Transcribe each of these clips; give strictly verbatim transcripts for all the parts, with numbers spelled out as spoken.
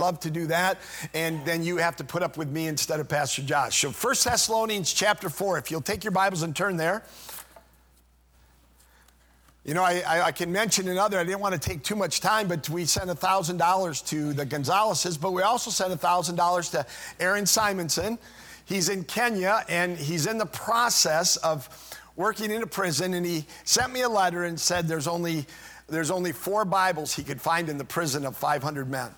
love to do that. And then you have to put up with me instead of Pastor Josh. So First Thessalonians chapter four, if you'll take your Bibles and turn there. You know, I, I, I can mention another, I didn't want to take too much time, but we sent one thousand dollars to the Gonzaleses, but we also sent one thousand dollars to Aaron Simonson. He's in Kenya, and he's in the process of working in a prison, and he sent me a letter and said there's only, there's only four Bibles he could find in the prison of five hundred men.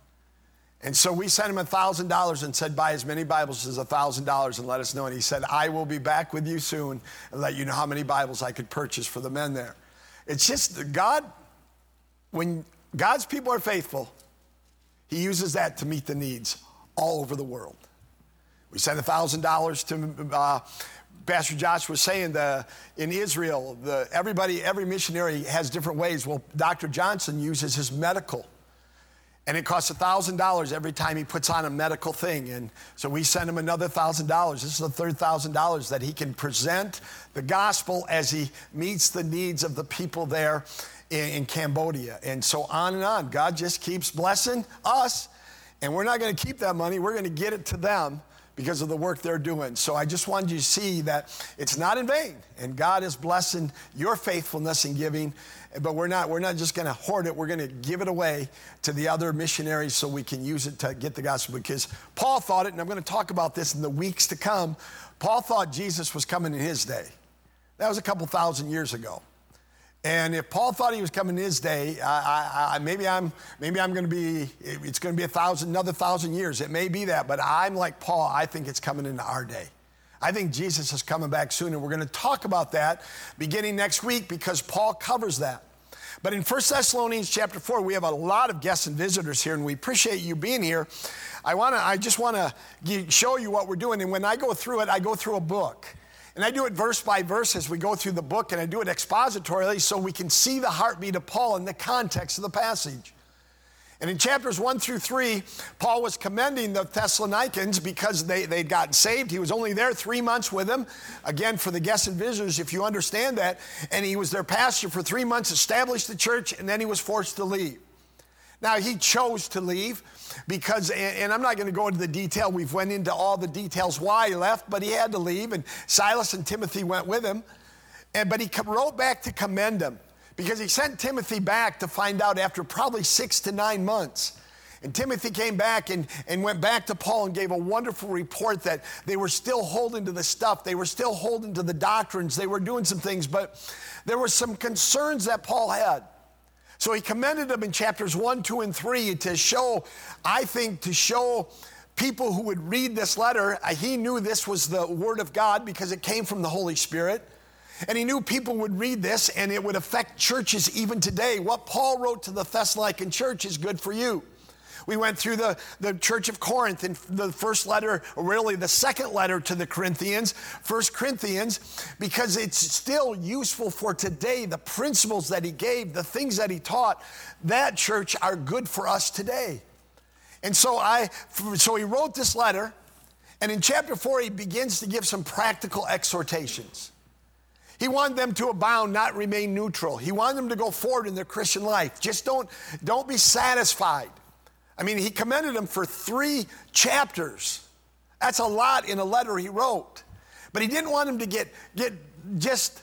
And so we sent him one thousand dollars and said, buy as many Bibles as one thousand dollars and let us know. And he said, I will be back with you soon and let you know how many Bibles I could purchase for the men there. It's just God, when God's people are faithful, he uses that to meet the needs all over the world. We sent one thousand dollars to, uh, Pastor Josh was saying, the, in Israel, the, everybody, every missionary has different ways. Well, Doctor Johnson uses his medical, and it costs one thousand dollars every time he puts on a medical thing. And so we send him another one thousand dollars. This is the third one thousand dollars that he can present the gospel as he meets the needs of the people there in, in Cambodia. And so on and on. God just keeps blessing us, and we're not going to keep that money. We're going to get it to them because of the work they're doing. So I just wanted you to see that it's not in vain, and God is blessing your faithfulness in giving, but we're not, we're not just gonna hoard it, we're gonna give it away to the other missionaries so we can use it to get the gospel, because Paul thought it, and I'm gonna talk about this in the weeks to come, Paul thought Jesus was coming in his day. That was a couple thousand years ago. And if Paul thought he was coming in his day, I, I, maybe I'm maybe I'm going to be, it's going to be a thousand, another thousand years. It may be that, but I'm like Paul. I think it's coming into our day. I think Jesus is coming back soon, and we're going to talk about that beginning next week because Paul covers that. But in First Thessalonians chapter four, we have a lot of guests and visitors here, and we appreciate you being here. I want to, I just want to show you what we're doing, and when I go through it, I go through a book. And I do it verse by verse as we go through the book, and I do it expositorily so we can see the heartbeat of Paul in the context of the passage. And in chapters one through three, Paul was commending the Thessalonians because they, they'd gotten saved. He was only there three months with them. Again, for the guests and visitors, if you understand that. And he was their pastor for three months, established the church, and then he was forced to leave. Now, he chose to leave because, and I'm not going to go into the detail, we've went into all the details why he left, but he had to leave, and Silas and Timothy went with him. And, but he wrote back to commend them because he sent Timothy back to find out after probably six to nine months. And Timothy came back and, and went back to Paul and gave a wonderful report that they were still holding to the stuff. They were still holding to the doctrines. They were doing some things, but there were some concerns that Paul had. So he commended them in chapters one, two, and three to show, I think, to show people who would read this letter, he knew this was the word of God because it came from the Holy Spirit. And he knew people would read this and it would affect churches even today. What Paul wrote to the Thessalonican church is good for you. We went through the, the church of Corinth in the first letter, or really the second letter to the Corinthians, First Corinthians, because it's still useful for today. The principles that he gave, the things that he taught, that church are good for us today. And so I, so he wrote this letter, and in chapter four, he begins to give some practical exhortations. He wanted them to abound, not remain neutral. He wanted them to go forward in their Christian life. Just don't, don't be satisfied. I mean, he commended them for three chapters. That's a lot in a letter he wrote. But he didn't want them to get, get just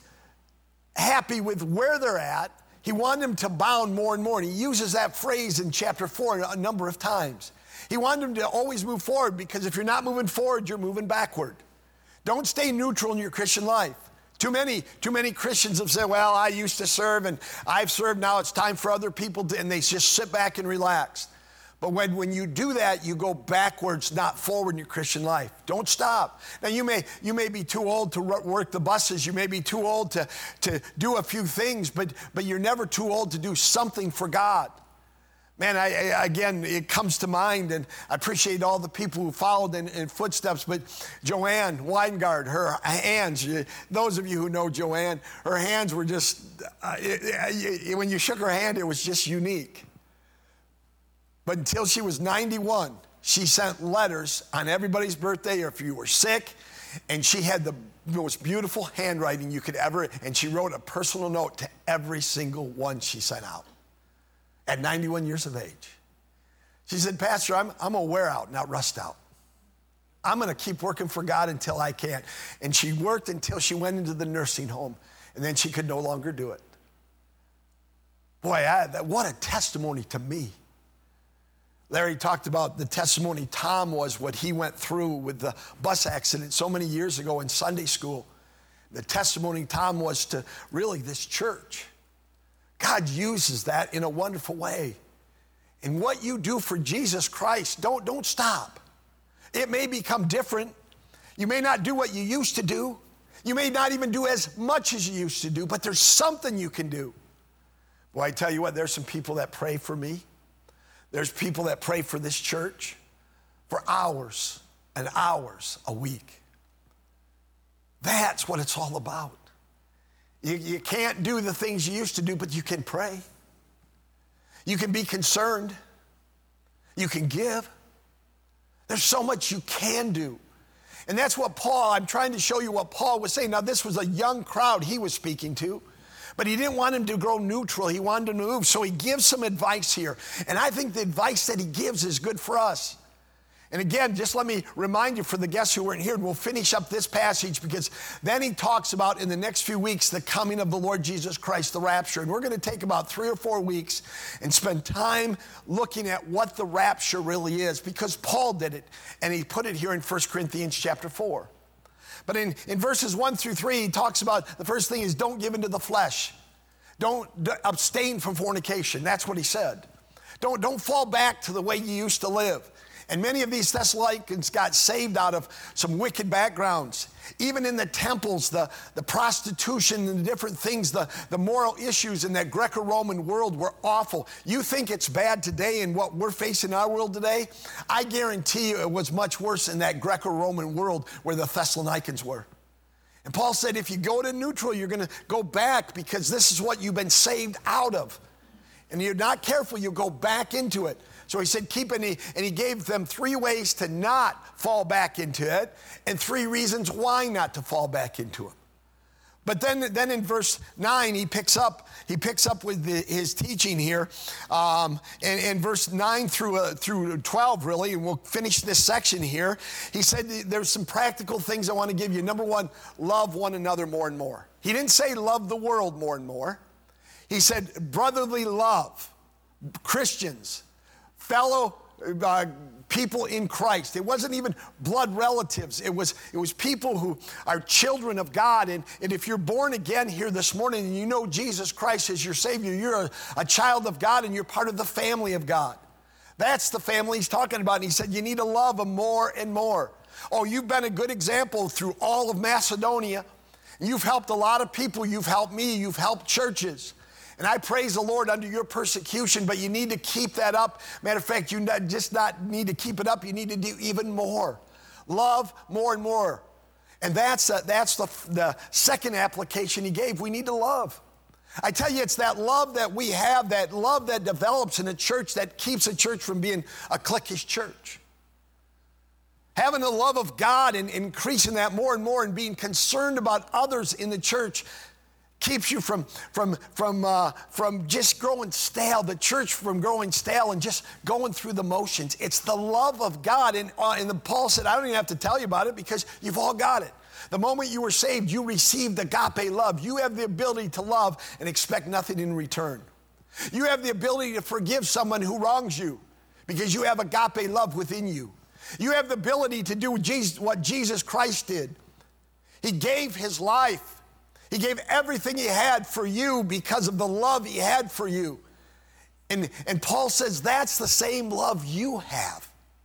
happy with where they're at. He wanted them to bound more and more. And he uses that phrase in chapter four a number of times. He wanted them to always move forward because if you're not moving forward, you're moving backward. Don't stay neutral in your Christian life. Too many, too many Christians have said, well, I used to serve and I've served, now it's time for other people to, and they just sit back and relax. But when, when you do that, you go backwards, not forward in your Christian life. Don't stop. Now, you may, you may be too old to work the buses. You may be too old to, to do a few things, but, but you're never too old to do something for God. Man, I, I, again, it comes to mind, and I appreciate all the people who followed in, in footsteps, but Joanne Weingard, her hands, those of you who know Joanne, her hands were just, uh, it, it, when you shook her hand, it was just unique. But until she was ninety-one, she sent letters on everybody's birthday or if you were sick, and she had the most beautiful handwriting you could ever, and she wrote a personal note to every single one she sent out at ninety-one years of age. She said, Pastor, I'm, I'm going to wear out, not rust out. I'm going to keep working for God until I can. And she worked until she went into the nursing home, and then she could no longer do it. Boy, I, that, what a testimony to me. Larry talked about the testimony Tom was, what he went through with the bus accident so many years ago in Sunday school. The testimony Tom was to really this church. God uses that in a wonderful way. And what you do for Jesus Christ, don't, don't stop. It may become different. You may not do what you used to do. You may not even do as much as you used to do, but there's something you can do. Well, I tell you what, there's some people that pray for me. There's people that pray for this church for hours and hours a week. That's what it's all about. You, you can't do the things you used to do, but you can pray. You can be concerned. You can give. There's so much you can do. And that's what Paul, I'm trying to show you what Paul was saying. Now, this was a young crowd he was speaking to. But he didn't want him to grow neutral. He wanted him to move. So he gives some advice here. And I think the advice that he gives is good for us. And again, just let me remind you for the guests who weren't here, and we'll finish up this passage because then he talks about in the next few weeks the coming of the Lord Jesus Christ, the rapture. And we're going to take about three or four weeks and spend time looking at what the rapture really is, because Paul did it. And he put it here in First Corinthians chapter four. But in, in verses one through three, he talks about the first thing is don't give into the flesh. Don't d- abstain from fornication. That's what he said. Don't, don't fall back to the way you used to live. And many of these Thessalonians got saved out of some wicked backgrounds. Even in the temples, the, the prostitution and the different things, the, the moral issues in that Greco-Roman world were awful. You think it's bad today in what we're facing in our world today? I guarantee you it was much worse in that Greco-Roman world where the Thessalonians were. And Paul said, if you go to neutral, you're going to go back because this is what you've been saved out of. And you're not careful, you'll go back into it. So he said, keep it, and he, and he gave them three ways to not fall back into it and three reasons why not to fall back into it. But then, then in verse nine, he picks up, he picks up with the, his teaching here, um, and, and verse nine through, uh, through twelve, really, and we'll finish this section here. He said there's some practical things I want to give you. Number one, love one another more and more. He didn't say love the world more and more. He said brotherly love, Christians, fellow uh, people in Christ. It wasn't even blood relatives. It was, it was people who are children of God. And, and if you're born again here this morning and you know Jesus Christ as your Savior, you're a, a child of God and you're part of the family of God. That's the family he's talking about. And he said you need to love them more and more. Oh, you've been a good example through all of Macedonia. You've helped a lot of people. You've helped me. You've helped churches. And I praise the Lord under your persecution, but you need to keep that up. Matter of fact, you not, just not need to keep it up, you need to do even more. Love more and more. And that's, uh, that's the, the second application he gave. We need to love. I tell you, it's that love that we have, that love that develops in a church that keeps a church from being a cliquish church. Having the love of God and increasing that more and more and being concerned about others in the church keeps you from, from, from, uh, from just growing stale, the church from growing stale and just going through the motions. It's the love of God. And, uh, and Paul said, I don't even have to tell you about it because you've all got it. The moment you were saved, you received agape love. You have the ability to love and expect nothing in return. You have the ability to forgive someone who wrongs you because you have agape love within you. You have the ability to do what Jesus Christ did. He gave his life. He gave everything he had for you because of the love he had for you. And, and Paul says that's the same love you have.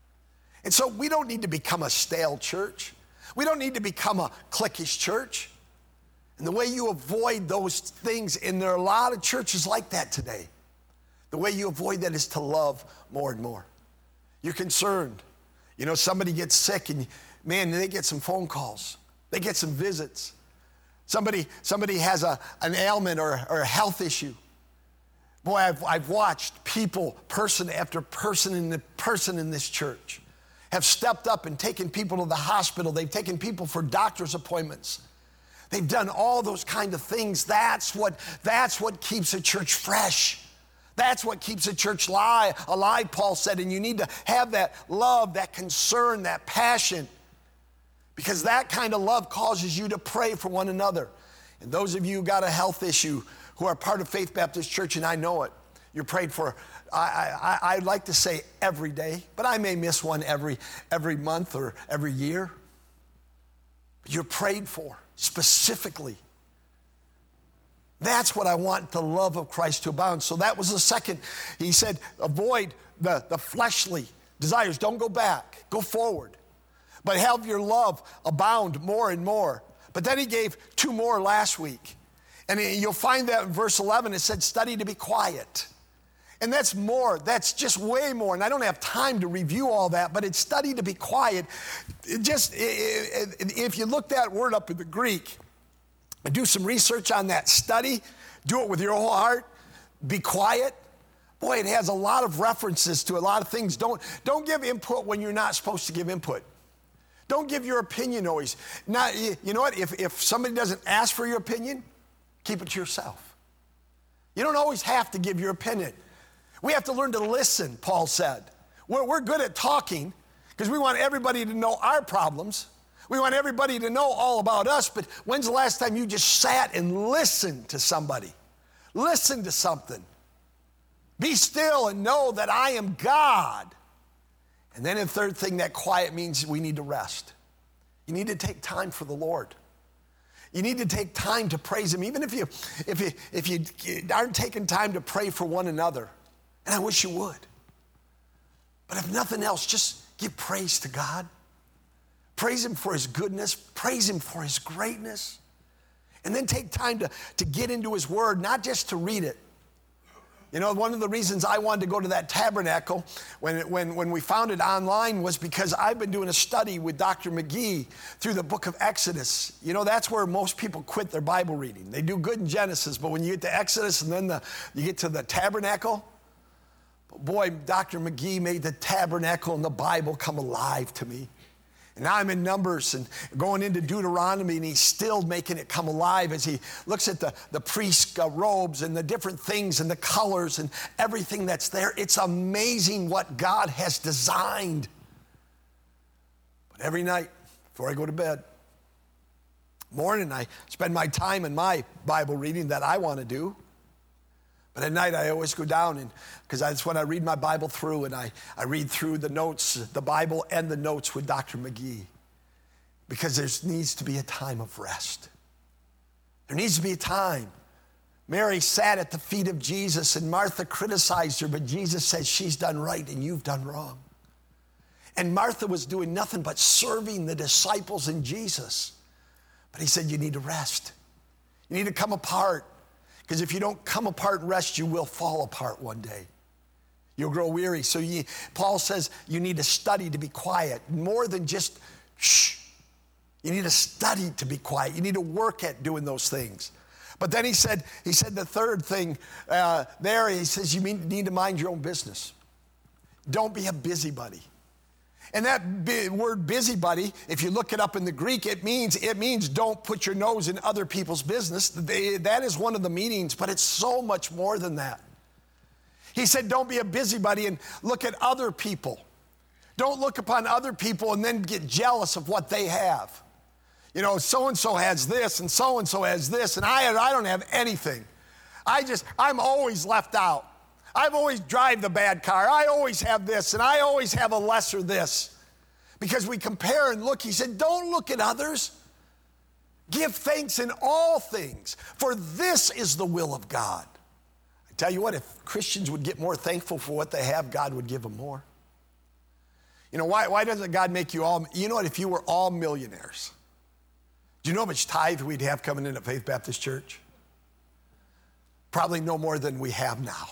And so we don't need to become a stale church. We don't need to become a cliquish church. And the way you avoid those things, and there are a lot of churches like that today, the way you avoid that is to love more and more. You're concerned. You know, somebody gets sick and, man, they get some phone calls. They get some visits. Somebody, somebody has a, an ailment or, or a health issue. Boy, I've, I've watched people, person after person in the person in this church, have stepped up and taken people to the hospital. They've taken people for doctor's appointments. They've done all those kind of things. That's what, that's what keeps a church fresh. That's what keeps a church alive, alive, Paul said, and you need to have that love, that concern, that passion, because that kind of love causes you to pray for one another. And those of you who got a health issue who are part of Faith Baptist Church, and I know it, you're prayed for, I, I, I'd like to say every day, but I may miss one every, every month or every year. But you're prayed for specifically. That's what I want the love of Christ to abound. So that was the second. He said, avoid the, the fleshly desires. Don't go back. Go forward. But have your love abound more and more. But then he gave two more last week. And you'll find that in verse eleven. It said, study to be quiet. And that's more. That's just way more. And I don't have time to review all that, but it's study to be quiet. It just, if you look that word up in the Greek, do some research on that. Study. Do it with your whole heart. Be quiet. Boy, it has a lot of references to a lot of things. Don't, don't give input when you're not supposed to give input. Don't give your opinion always. Not, you know what? If, if somebody doesn't ask for your opinion, keep it to yourself. You don't always have to give your opinion. We have to learn to listen, Paul said. We're, we're good at talking because we want everybody to know our problems. We want everybody to know all about us, but when's the last time you just sat and listened to somebody? Listen to something. Be still and know that I am God. And then the third thing, that quiet means we need to rest. You need to take time for the Lord. You need to take time to praise him, even if you, if you, if you aren't taking time to pray for one another. And I wish you would. But if nothing else, just give praise to God. Praise him for his goodness. Praise him for his greatness. And then take time to, to get into his word, not just to read it. You know, one of the reasons I wanted to go to that tabernacle when, when, when we found it online was because I've been doing a study with Doctor McGee through the book of Exodus. You know, that's where most people quit their Bible reading. They do good in Genesis, but when you get to Exodus and then the, you get to the tabernacle, boy, Doctor McGee made the tabernacle and the Bible come alive to me. And now I'm in Numbers and going into Deuteronomy, and he's still making it come alive as he looks at the, the priest's uh, robes and the different things and the colors and everything that's there. It's amazing what God has designed. But every night before I go to bed, morning, I spend my time in my Bible reading that I want to do. But at night, I always go down, and because that's when I read my Bible through, and I, I read through the notes, the Bible and the notes with Doctor McGee, because there needs to be a time of rest. There needs to be a time. Mary sat at the feet of Jesus, and Martha criticized her, but Jesus said, she's done right, and you've done wrong. And Martha was doing nothing but serving the disciples and Jesus. But he said, you need to rest. You need to come apart. Because if you don't come apart and rest, you will fall apart one day. You'll grow weary. So you, Paul says you need to study to be quiet. More than just shh. You need to study to be quiet. You need to work at doing those things. But then he said, he said the third thing uh, there, he says you need to mind your own business. Don't be a busybody. And that b- word busybody, if you look it up in the Greek, it means it means don't put your nose in other people's business. They, that is one of the meanings, but it's so much more than that. He said don't be a busybody and look at other people. Don't look upon other people and then get jealous of what they have. You know, so-and-so has this and so-and-so has this, and I, I don't have anything. I just, I'm always left out. I've always drive the bad car. I always have this, and I always have a lesser this. Because we compare and look. He said, don't look at others. Give thanks in all things, for this is the will of God. I tell you what, if Christians would get more thankful for what they have, God would give them more. You know, why, why doesn't God make you all, you know what, if you were all millionaires, do you know how much tithe we'd have coming into Faith Baptist Church? Probably no more than we have now.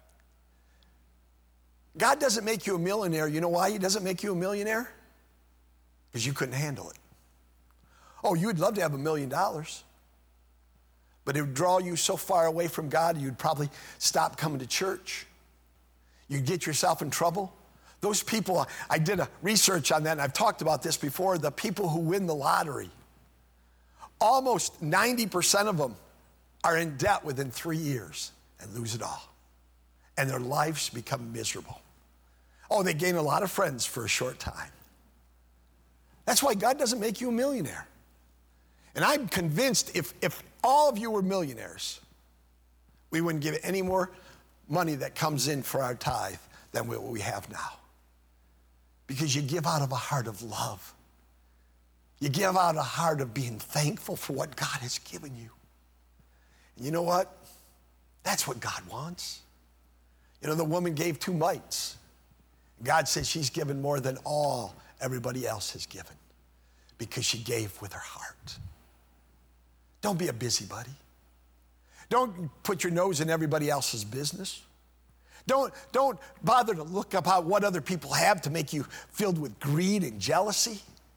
God doesn't make you a millionaire. You know why he doesn't make you a millionaire? Because you couldn't handle it. Oh, you'd love to have a million dollars, but it would draw you so far away from God, you'd probably stop coming to church. You'd get yourself in trouble. Those people, I did a research on that, and I've talked about this before, the people who win the lottery, almost ninety percent of them are in debt within three years and lose it all. and their lives become miserable. Oh, they gain a lot of friends for a short time. That's why God doesn't make you a millionaire. And I'm convinced if, if all of you were millionaires, we wouldn't give any more money that comes in for our tithe than what we have now. Because you give out of a heart of love. You give out a heart of being thankful for what God has given you. And you know what? That's what God wants. You know, the woman gave two mites. God says she's given more than all everybody else has given because she gave with her heart. Don't be a busybody. Don't put your nose in everybody else's business. Don't, don't bother to look up what other people have to make you filled with greed and jealousy.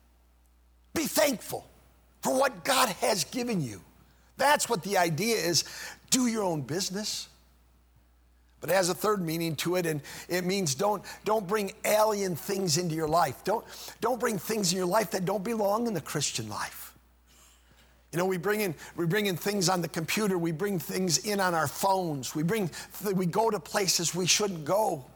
Be thankful for what God has given you. That's what the idea is. Do your own business. But it has a third meaning to it, and it means don't, don't bring alien things into your life. Don't, don't bring things in your life that don't belong in the Christian life. You know, we bring in we bring in things on the computer. We bring things in on our phones. We bring we go to places we shouldn't go.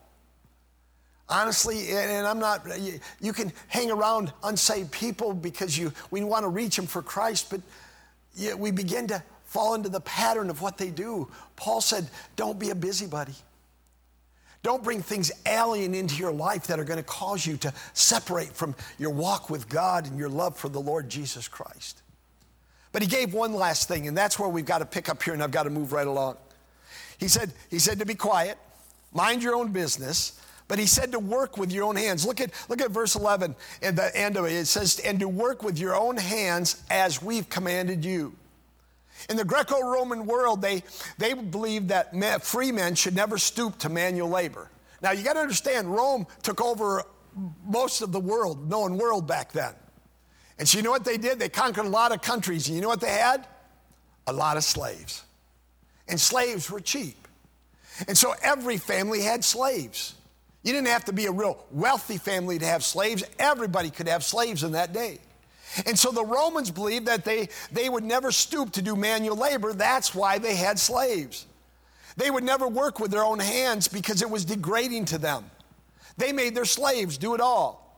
Honestly, and, and I'm not. You, you can hang around unsaved people because you we want to reach them for Christ, but you, we begin to fall into the pattern of what they do. Paul said, "Don't be a busybody. Don't bring things alien into your life that are going to cause you to separate from your walk with God and your love for the Lord Jesus Christ." But he gave one last thing, and that's where we've got to pick up here, and I've got to move right along. He said, he said to be quiet, mind your own business, but he said to work with your own hands. Look at, look at verse eleven at the end of it. It says, and to work with your own hands as we've commanded you. In the Greco-Roman world, they, they believed that men, free men should never stoop to manual labor. Now, you got to understand, Rome took over most of the world, known world back then. And so you know what they did? They conquered a lot of countries. And you know what they had? A lot of slaves. And slaves were cheap. And so every family had slaves. You didn't have to be a real wealthy family to have slaves. Everybody could have slaves in that day. And so the Romans believed that they, they would never stoop to do manual labor. That's why they had slaves. They would never work with their own hands because it was degrading to them. They made their slaves do it all.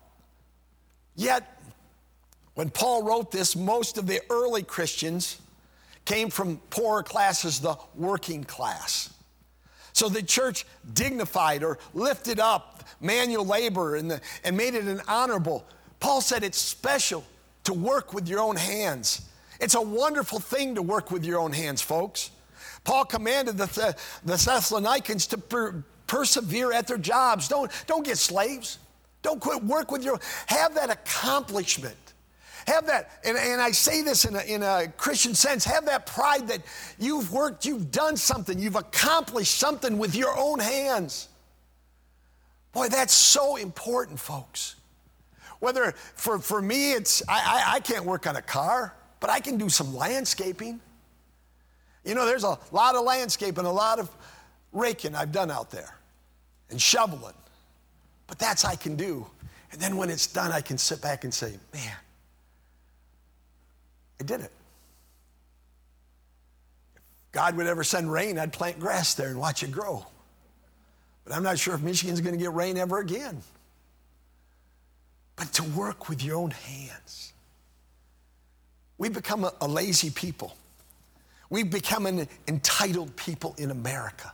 Yet, when Paul wrote this, most of the early Christians came from poorer classes, the working class. So the church dignified or lifted up manual labor and, the, and made it an honorable. Paul said it's special to work with your own hands. It's a wonderful thing to work with your own hands, folks. Paul commanded the, the, the Thessalonians to per, persevere at their jobs. Don't, don't get slaves. Don't quit. Work with your own. Have that accomplishment. Have that, and, and I say this in a, in a Christian sense, have that pride that you've worked, you've done something, you've accomplished something with your own hands. Boy, that's so important, folks. Whether, for, for me, it's, I, I, I can't work on a car, but I can do some landscaping. You know, there's a lot of landscaping, a lot of raking I've done out there, and shoveling. But that's I can do. And then when it's done, I can sit back and say, man, I did it. If God would ever send rain, I'd plant grass there and watch it grow. But I'm not sure if Michigan's going to get rain ever again. But to work with your own hands. We've become a, a lazy people. We've become an entitled people in America.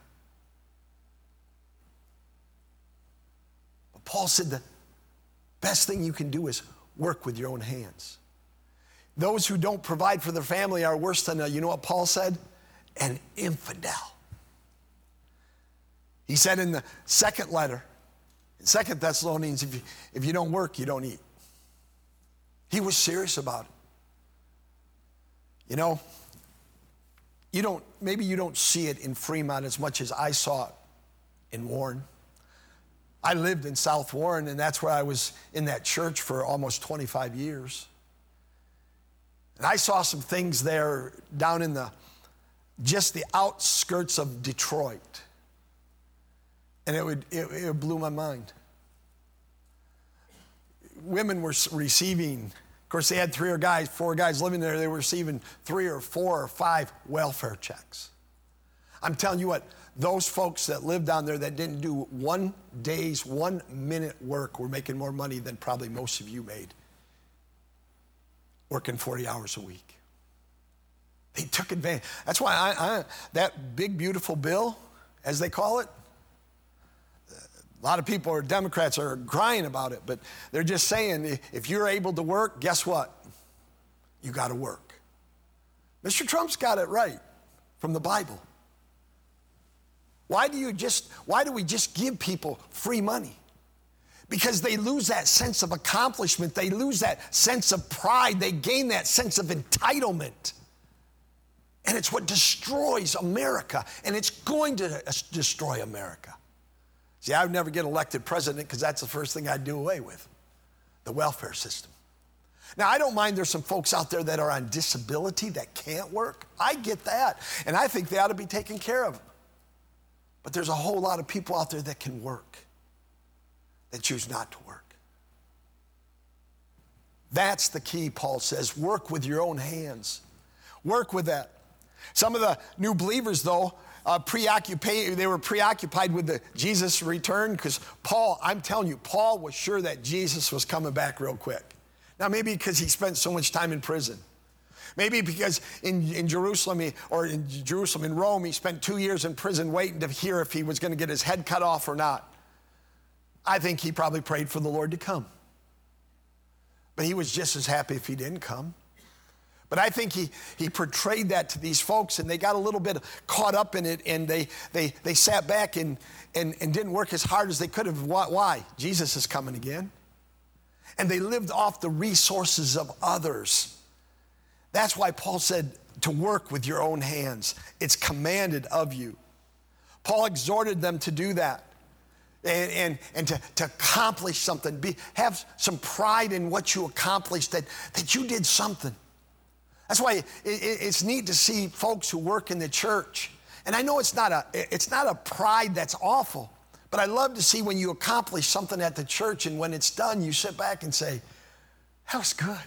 But Paul said the best thing you can do is work with your own hands. Those who don't provide for their family are worse than, a, you know what Paul said? An infidel. He said in the second letter, in Second Thessalonians, if you, if you don't work, you don't eat. He was serious about it. You know, you don't, maybe you don't see it in Fremont as much as I saw it in Warren. I lived in South Warren, and that's where I was in that church for almost twenty-five years. And I saw some things there down in the, just the outskirts of Detroit. And it would, it, it blew my mind. Women were receiving, of course they had three or guys, four guys living there, they were receiving three or four or five welfare checks. I'm telling you what, those folks that lived down there that didn't do one day's, one minute work were making more money than probably most of you made working forty hours a week. They took advantage. That's why I, I, that big, beautiful bill, as they call it, a lot of people, or Democrats, are crying about it, but they're just saying, if you're able to work, guess what? You got to work. Mister Trump's got it right from the Bible. Why do you just, why do we just give people free money? Because they lose that sense of accomplishment. They lose that sense of pride. They gain that sense of entitlement. And it's what destroys America, and it's going to destroy America. See, I would never get elected president because that's the first thing I'd do away with, the welfare system. Now, I don't mind there's some folks out there that are on disability that can't work. I get that, and I think they ought to be taken care of. But there's a whole lot of people out there that can work, that choose not to work. That's the key, Paul says. Work with your own hands. Work with that. Some of the new believers, though, uh, preoccupied, they were preoccupied with the Jesus return because Paul, I'm telling you, Paul was sure that Jesus was coming back real quick. Now, maybe because he spent so much time in prison. Maybe because in, in Jerusalem, he, or in Jerusalem, in Rome, he spent two years in prison waiting to hear if he was going to get his head cut off or not. I think he probably prayed for the Lord to come. But he was just as happy if he didn't come. But I think he, he portrayed that to these folks, and they got a little bit caught up in it, and they they they sat back and, and, and didn't work as hard as they could have. Why? Jesus is coming again. And they lived off the resources of others. That's why Paul said to work with your own hands. It's commanded of you. Paul exhorted them to do that. And, and, and to, to accomplish something. Be, have some pride in what you accomplished, that, that you did something. That's why it, it, it's neat to see folks who work in the church. And I know it's not a it's not a pride that's awful, but I love to see when you accomplish something at the church, and when it's done, you sit back and say, that was good.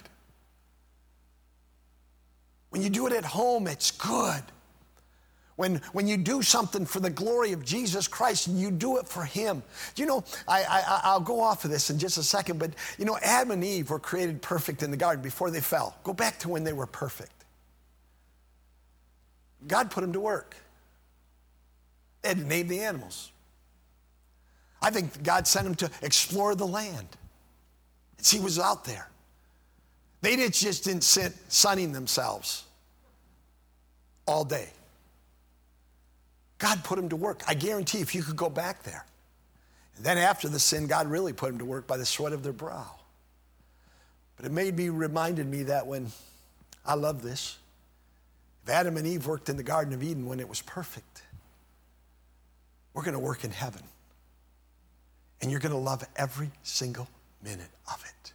When you do it at home, it's good. When, when you do something for the glory of Jesus Christ and you do it for him. You know, I, I, I'll go off of this in just a second, but you know, Adam and Eve were created perfect in the garden before they fell. Go back to when they were perfect. God put them to work. They had to name the animals. I think God sent them to explore the land and see what's out there. They didn't, just didn't sit sunning themselves all day. God put them to work. I guarantee if you could go back there. And then after the sin, God really put them to work by the sweat of their brow. But it made me, reminded me that when, I love this, if Adam and Eve worked in the Garden of Eden when it was perfect, we're going to work in heaven. And you're going to love every single minute of it.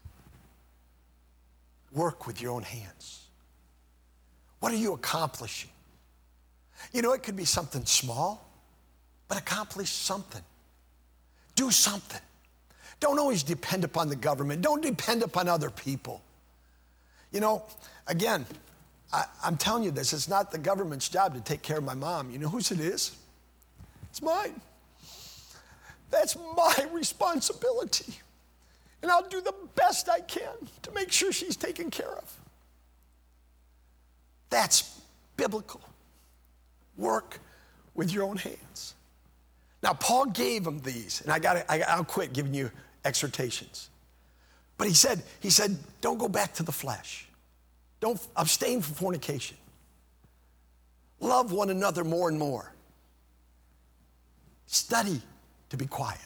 Work with your own hands. What are you accomplishing? You know, it could be something small, but accomplish something. Do something. Don't always depend upon the government. Don't depend upon other people. You know, again, I, I'm telling you this, it's not the government's job to take care of my mom. You know whose it is? It's mine. That's my responsibility. And I'll do the best I can to make sure she's taken care of. That's biblical. Work with your own hands. Now, Paul gave them these, and I got I, I'll quit giving you exhortations. But he said, he said, don't go back to the flesh. Don't abstain from fornication. Love one another more and more. Study to be quiet.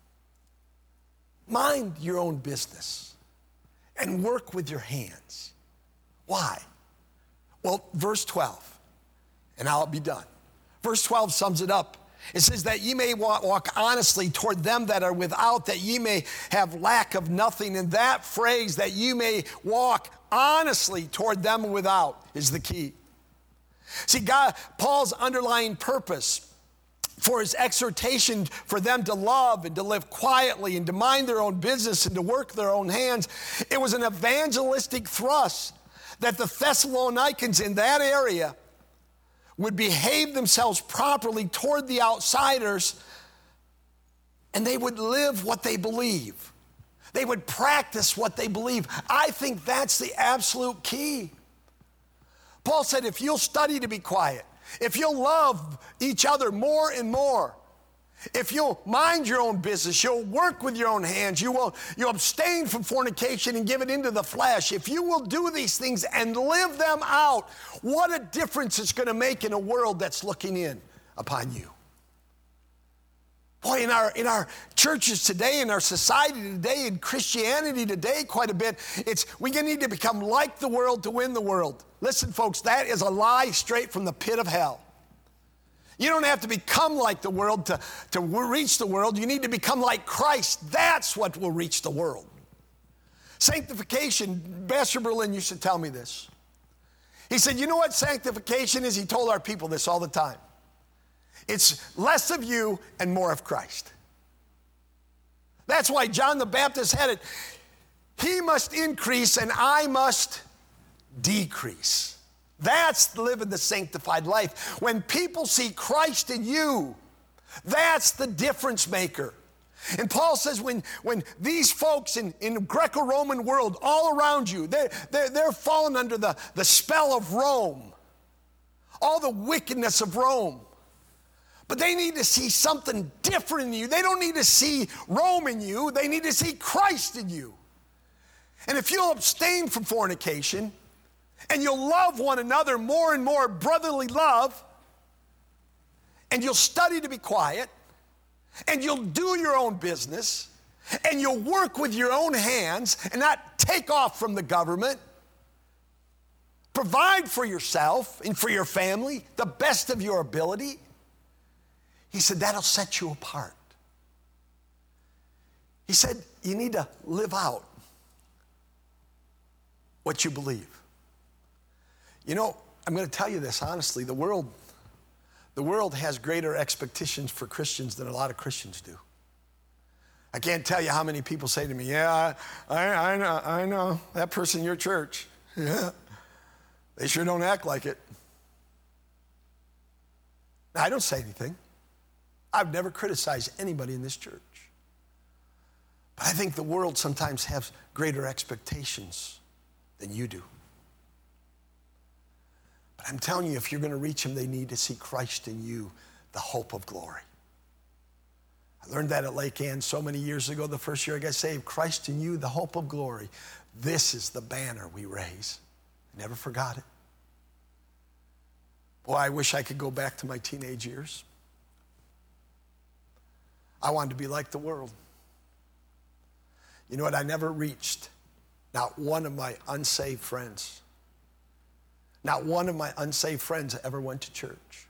Mind your own business and work with your hands. Why? Well, verse twelve, and I'll be done. Verse twelve sums it up. It says that ye may walk honestly toward them that are without, that ye may have lack of nothing. And that phrase, that you may walk honestly toward them without, is the key. See, God, Paul's underlying purpose for his exhortation for them to love and to live quietly and to mind their own business and to work their own hands, it was an evangelistic thrust that the Thessalonians in that area would behave themselves properly toward the outsiders, and they would live what they believe. They would practice what they believe. I think that's the absolute key. Paul said, if you'll study to be quiet, if you'll love each other more and more, if you'll mind your own business, you'll work with your own hands, you will you abstain from fornication and give it into the flesh, if you will do these things and live them out, what a difference it's going to make in a world that's looking in upon you. Boy, in our, in our churches today, in our society today, in Christianity today quite a bit, it's we need to become like the world to win the world. Listen, folks, that is a lie straight from the pit of hell. You don't have to become like the world to, to reach the world. You need to become like Christ. That's what will reach the world. Sanctification, Pastor Berlin used to tell me this. He said, you know what sanctification is? He told our people this all the time. It's less of you and more of Christ. That's why John the Baptist had it. He must increase and I must decrease. That's living the sanctified life. When people see Christ in you, that's the difference maker. And Paul says when, when these folks in, in the Greco-Roman world all around you, they're, they're, they're fallen under the, the spell of Rome, all the wickedness of Rome. But they need to see something different in you. They don't need to see Rome in you. They need to see Christ in you. And if you'll abstain from fornication and you'll love one another more and more, brotherly love, and you'll study to be quiet, and you'll do your own business, and you'll work with your own hands and not take off from the government, provide for yourself and for your family the best of your ability, he said, that'll set you apart. He said, you need to live out what you believe. You know, I'm going to tell you this honestly, the world, the world has greater expectations for Christians than a lot of Christians do. I can't tell you how many people say to me, yeah, I, I, I know, I know, that person in your church, yeah, they sure don't act like it. Now, I don't say anything. I've never criticized anybody in this church. But I think the world sometimes has greater expectations than you do. But I'm telling you, if you're going to reach them, they need to see Christ in you, the hope of glory. I learned that at Lake Ann so many years ago, the first year I got saved. Christ in you, the hope of glory. This is the banner we raise. I never forgot it. Boy, I wish I could go back to my teenage years. I wanted to be like the world. You know what? I never reached not one of my unsaved friends. Not one of my unsaved friends ever went to church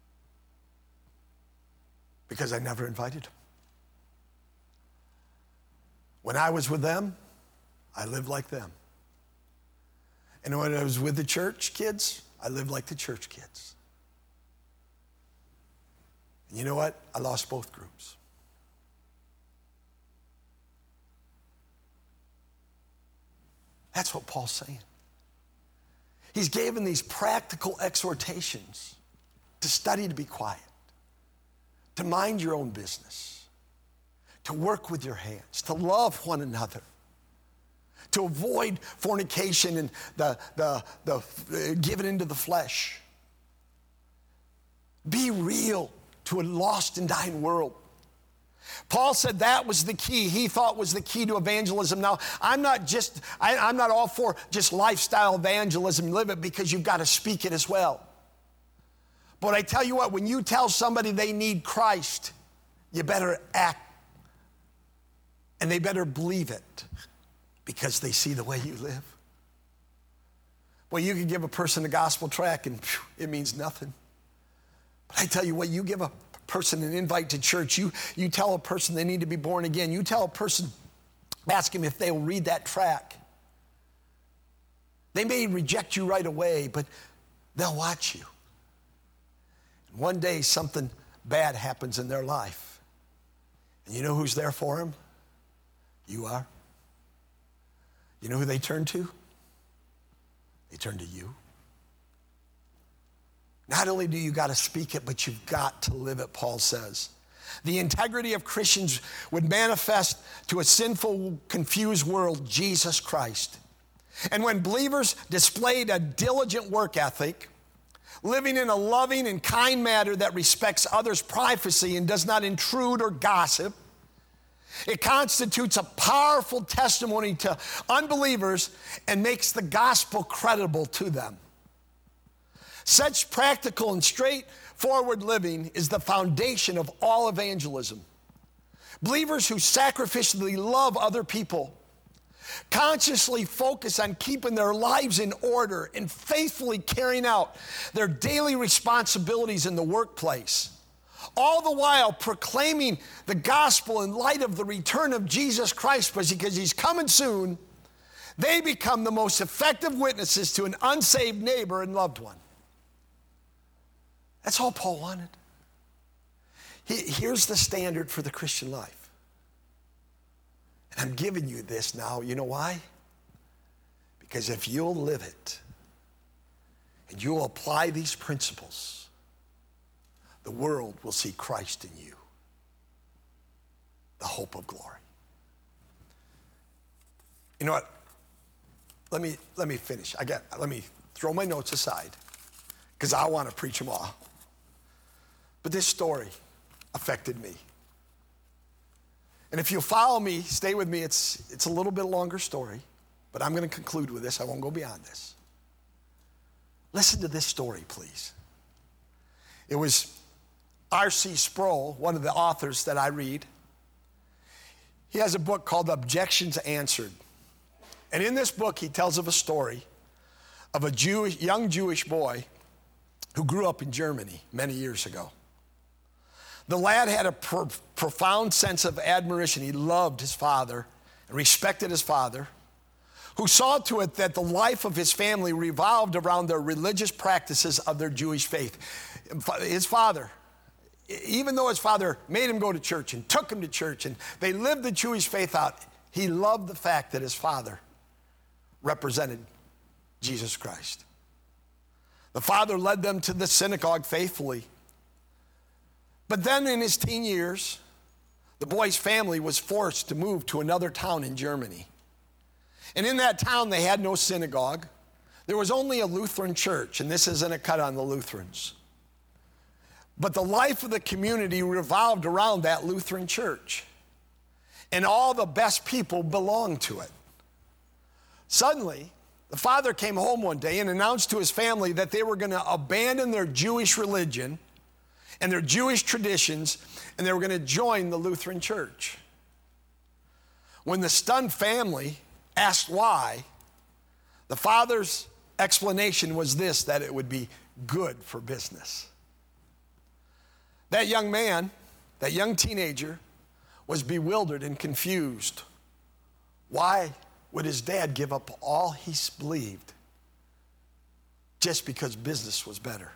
because I never invited them. When I was with them, I lived like them. And when I was with the church kids, I lived like the church kids. And you know what? I lost both groups. That's what Paul's saying. He's given these practical exhortations to study to be quiet, to mind your own business, to work with your hands, to love one another, to avoid fornication and the, the, the uh, giving into the flesh. Be real to a lost and dying world. Paul said that was the key. He thought was the key to evangelism. Now, I'm not just, I, I'm not all for just lifestyle evangelism. Live it because you've got to speak it as well. But I tell you what, when you tell somebody they need Christ, you better act and they better believe it because they see the way you live. Well, you can give a person a gospel tract and phew, it means nothing. But I tell you what, you give a person an invite to church, you, you tell a person they need to be born again, you tell a person, ask them if they'll read that tract. They may reject you right away, but they'll watch you. And one day something bad happens in their life. And you know who's there for them? You are. You know who they turn to? They turn to you. Not only do you got to speak it, but you've got to live it, Paul says. The integrity of Christians would manifest to a sinful, confused world Jesus Christ. And when believers displayed a diligent work ethic, living in a loving and kind manner that respects others' privacy and does not intrude or gossip, it constitutes a powerful testimony to unbelievers and makes the gospel credible to them. Such practical and straightforward living is the foundation of all evangelism. Believers who sacrificially love other people, consciously focus on keeping their lives in order and faithfully carrying out their daily responsibilities in the workplace, all the while proclaiming the gospel in light of the return of Jesus Christ because he's coming soon, they become the most effective witnesses to an unsaved neighbor and loved one. That's all Paul wanted. He, here's the standard for the Christian life. And I'm giving you this now. You know why? Because if you'll live it and you'll apply these principles, the world will see Christ in you, the hope of glory. You know what? Let me, let me finish. I got, let me throw my notes aside because I want to preach them all. But this story affected me. And if you'll follow me, stay with me, it's, it's a little bit longer story, but I'm going to conclude with this. I won't go beyond this. Listen to this story, please. It was R C Sproul, one of the authors that I read. He has a book called Objections Answered. And in this book, he tells of a story of a Jewish, young Jewish boy who grew up in Germany many years ago. The lad had a pro- profound sense of admiration. He loved his father and respected his father, who saw to it that the life of his family revolved around the religious practices of their Jewish faith. His father, even though his father made him go to church and took him to church and they lived the Jewish faith out, he loved the fact that his father represented Jesus Christ. The father led them to the synagogue faithfully. But then in his teen years, the boy's family was forced to move to another town in Germany. And in that town, they had no synagogue. There was only a Lutheran church, and this isn't a cut on the Lutherans. But the life of the community revolved around that Lutheran church. And all the best people belonged to it. Suddenly, the father came home one day and announced to his family that they were going to abandon their Jewish religion and their Jewish traditions, and they were going to join the Lutheran church. When the stunned family asked why, the father's explanation was this, that it would be good for business. That young man, that young teenager, was bewildered and confused. Why would his dad give up all he believed just because business was better?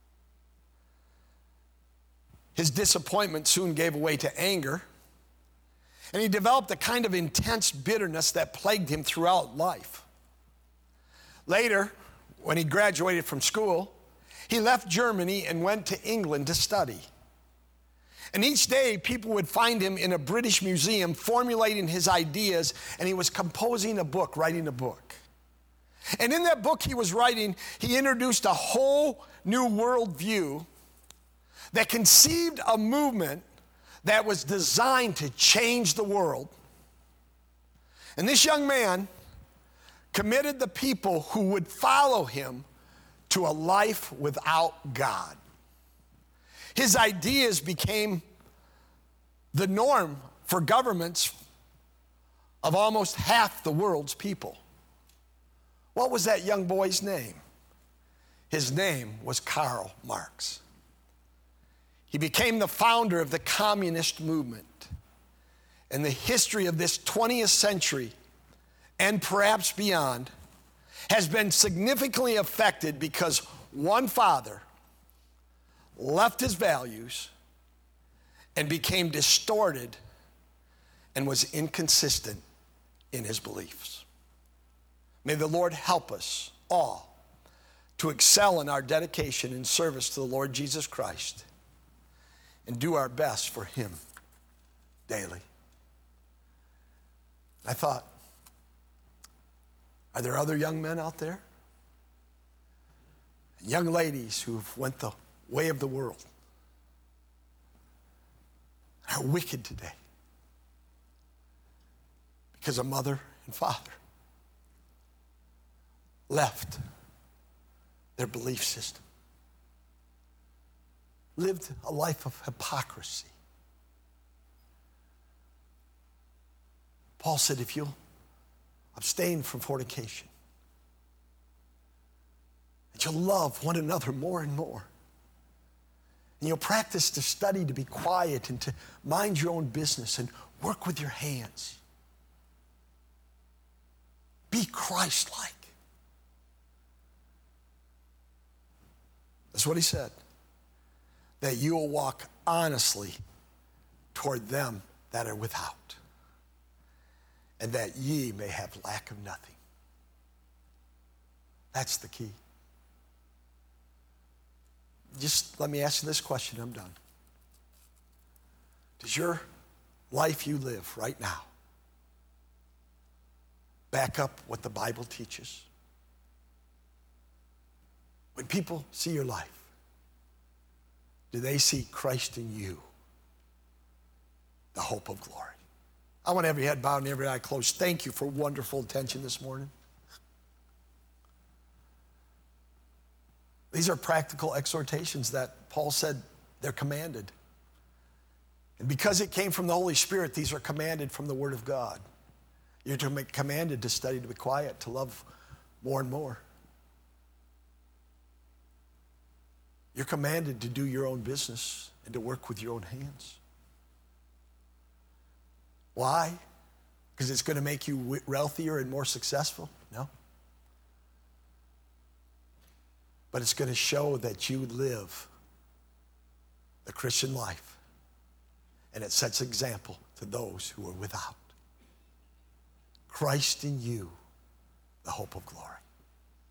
His disappointment soon gave way to anger, and he developed a kind of intense bitterness that plagued him throughout life. Later, when he graduated from school, he left Germany and went to England to study. And each day, people would find him in a British museum formulating his ideas, and he was composing a book, writing a book. And in that book he was writing, he introduced a whole new worldview that conceived a movement that was designed to change the world. And this young man committed the people who would follow him to a life without God. His ideas became the norm for governments of almost half the world's people. What was that young boy's name? His name was Karl Marx. He became the founder of the communist movement. And the history of this twentieth century, and perhaps beyond, has been significantly affected because one father left his values and became distorted and was inconsistent in his beliefs. May the Lord help us all to excel in our dedication and service to the Lord Jesus Christ and do our best for him daily. I thought, are there other young men out there? Young ladies who've went the way of the world, are wicked today because a mother and father left their belief system, lived a life of hypocrisy. Paul said, if you'll abstain from fornication, that you'll love one another more and more, and you'll practice to study to be quiet and to mind your own business and work with your hands. Be Christ-like. That's what he said. That you will walk honestly toward them that are without, and that ye may have lack of nothing. That's the key. Just let me ask you this question, I'm done. Does your life you live right now back up what the Bible teaches? When people see your life, do they see Christ in you, the hope of glory? I want every head bowed and every eye closed. Thank you for wonderful attention this morning. These are practical exhortations that Paul said they're commanded. And because it came from the Holy Spirit, these are commanded from the Word of God. You're to be commanded to study, to be quiet, to love more and more. You're commanded to do your own business and to work with your own hands. Why? Because it's going to make you wealthier and more successful? No. But it's going to show that you live the Christian life, and it sets example to those who are without. Christ in you, the hope of glory.